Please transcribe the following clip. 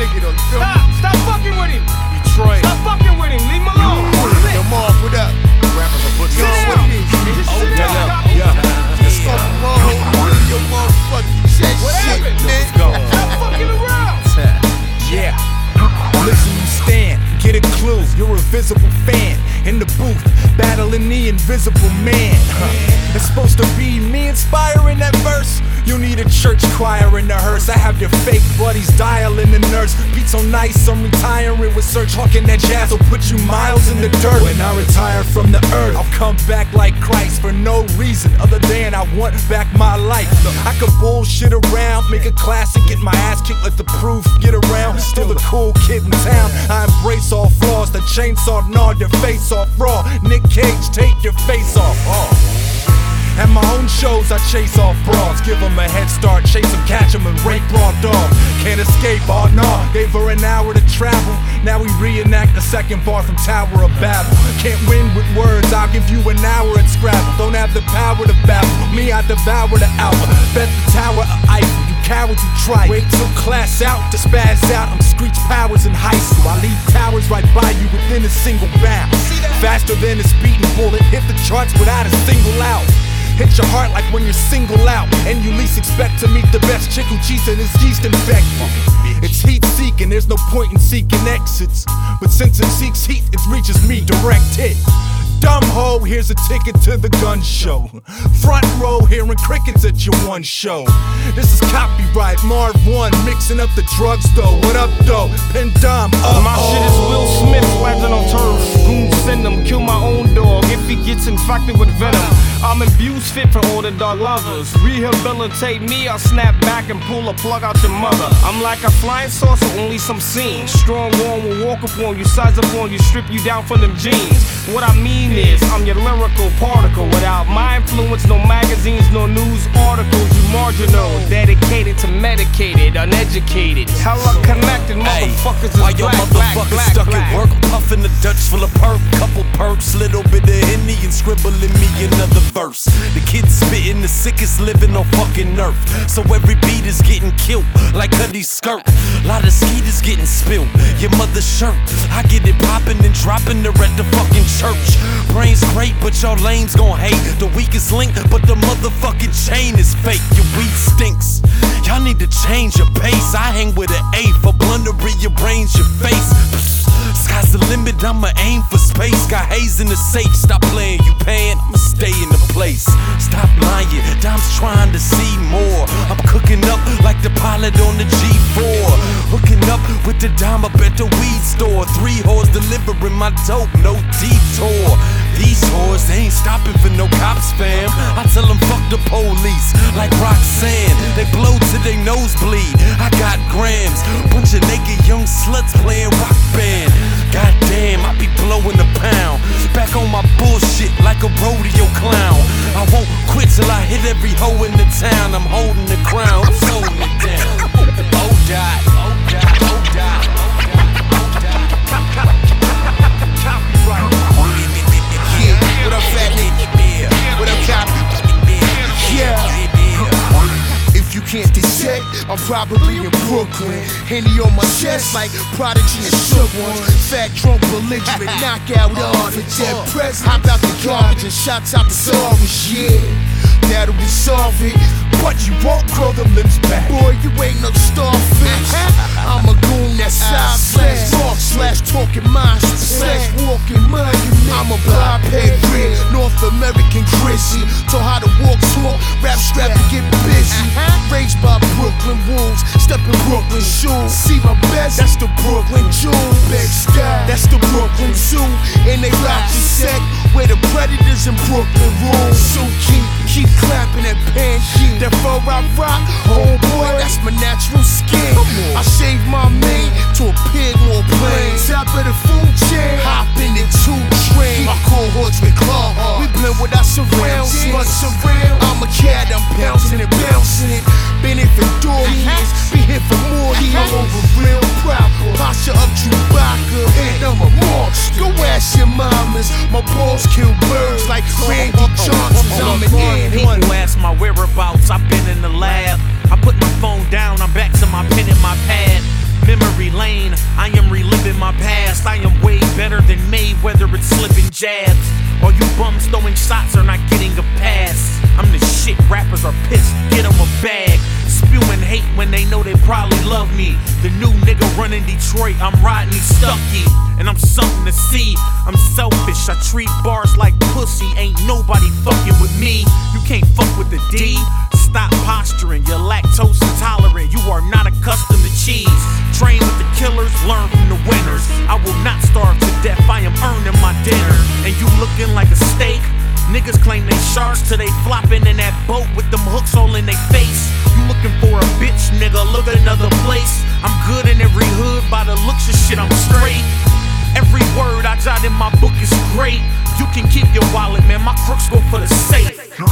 nigga though, you feel me? Stop fucking with him. Detroit. Stop fucking with him. Leave him alone. Yo, Marv, what up? Rappers are putting on what it is. Just sit down. Let's go, Marv. Yo, motherfucking shit, What happened? man. Stop fucking around. Yeah. Listen, you stand, get a clue. You're a visible fan in the booth, battling the invisible man. It's supposed to be me inspiring that verse. You need a church choir in the hearse. I have your fake buddies dialing the nurse. Beats so nice, I'm retiring with Serge. Talking that jazz will put you miles in the dirt. When I retire from the earth, I'll come back like Christ for no reason other than I want back my life. I could bullshit around, make a classic, get my ass kicked, let the proof get around. Still the cool kid in town. I embrace all flaws. The chainsaw gnaw your face off raw. Nick Cage, take your face off. At my own shows, I chase off bras. Give them a head start, chase them, catch them, and rape raw dog. Can't escape, oh nah. Gave her an hour to travel. Now we reenact the second bar from Tower of Babel. Can't win with words, I'll give you an hour at Scrabble. Don't have the power to babble. Me, I devour the hour. Bet the Tower of Eiffel. You cowards who try. Wait till class out to spaz out. I'm Screech Powers in high school. I leave towers right by you within a single bound. Faster than a speeding bullet. Hit the charts without a single out. Hit your heart like when you're single out and you least expect to meet the best chick who cheats and is yeast infected. It's heat seeking, there's no point in seeking exits. But since it seeks heat, it reaches me direct hit. Dumb hoe, here's a ticket to the gun show. Front row, hearing crickets at your one show. This is copyright, Marv 1, mixing up the drugstore. What up, though? Pen Dom, My shit is Will Smith, landing on turf. Goons send him, kill my own dog if he gets infected with venom. I'm abused fit for all the dog lovers. Rehabilitate me, I'll snap back and pull a plug out your mother. I'm like a flying saucer, only some scenes. Strong arm will walk upon you, size up on you, strip you down from them jeans. What I mean is, I'm your lyrical particle. Without my influence, no magazines, no news articles. You marginal, dedicated to medicated, uneducated. Hella connected, motherfuckers is While your motherfuckers stuck at work, puffing the Dutch full of perk. Couple perks, little bit of Henny and scribbling me another verse. The kids spitting the sickest living on fucking earth. So every beat is getting killed like Cuddy's skirt. Lot of skeeters getting spilled. Your mother's shirt. I get it popping and dropping her at the fucking church. Brains great, but y'all lames gon' hate. The weakest link, but the motherfucking chain is fake. Your weed stinks. Y'all need to change your pace. I hang with an A for blundering your brains, your face. Sky's the limit, I'ma aim for space. Got haze in the safe, stop playing, you paying, I'ma stay in the place. Stop lying, Dom's trying to see more. I'm cooking up like the pilot on the G4. Hooking up with the dime up at the weed store. 3 whores delivering my dope, no detour. These whores, they ain't stopping for no cops, fam. I tell them fuck the police, like Roxanne. They blow till they nosebleed. I got grams, bunch of naked young sluts playing rock band. Goddamn, I be blowing a pound. Back on my bullshit like a rodeo clown. I won't quit till I hit every hoe in the town. I'm holding the crown, I'm holding it down. Oh, die, oh, die, oh, die, oh, die. Copyright. Yeah, what up, fat nigga? What up, copy? Yeah. If you can't detect, I'm probably in Brooklyn. Henny on my chest like Prodigy and Shook Ones. Fat, drunk, belligerent, knockout off for dead press. Hop out the garbage and shots out the stars, yeah. That'll resolve it, but you won't grow them limbs back. Boy, you ain't no starfish. I'm a goon that's side slash talking monster slash walking monument. I'm a biped red, North American grizzly. Taught how to walk talk, rap strap and get busy. Raised by Brooklyn wolves, step in Brooklyn shoes. See my best, that's the Brooklyn Jewel. Big sky, that's the Brooklyn Zoo. And they rock the set where the predators in Brooklyn rule. So keep clapping that pan sheet. Therefore I rock, homeboy, that's my natural skin. I shave my mane to a pig more plain. Top of the food chain, hop in the 2 train. My cohorts with claw, we blend with our surrounds. But surround, I'm a cat, I'm bouncing and bouncing it. Been here for 40 years, be here for more years. I'm over real proper, posture of Chewbacca, and I'm a monster. Go ask your mamas, my balls kill birds like Randy Johnson's. I'm an ant. People ask my whereabouts, I've been in the lab. I put my phone down, I'm back to my pen and my pad. Memory lane. lane. I am reliving my past. I am way better than Mayweather at slipping jabs. All you bums throwing shots are not getting a pass. I'm the shit, rappers are pissed, get them a bag. Spewing hate when they know they probably love me. The new nigga running Detroit, I'm Rodney Stuckey. And I'm something to see, I'm selfish, I treat bars like pussy. Ain't nobody fucking with me. You can't fuck with the D. Stop posturing, you're lactose intolerant. You are not accustomed to cheese. Train with the killers, learn from the winners. I will not starve to death, I am earning my dinner. And you looking like a steak. Niggas claim they sharks till they flopping in that boat with them hooks all in they face. You looking for a bitch, nigga, look at another place. I'm good in every hood, by the looks of shit, I'm straight. Every word I jot in my book is great. You can keep your wallet, man, my crooks go for the safe.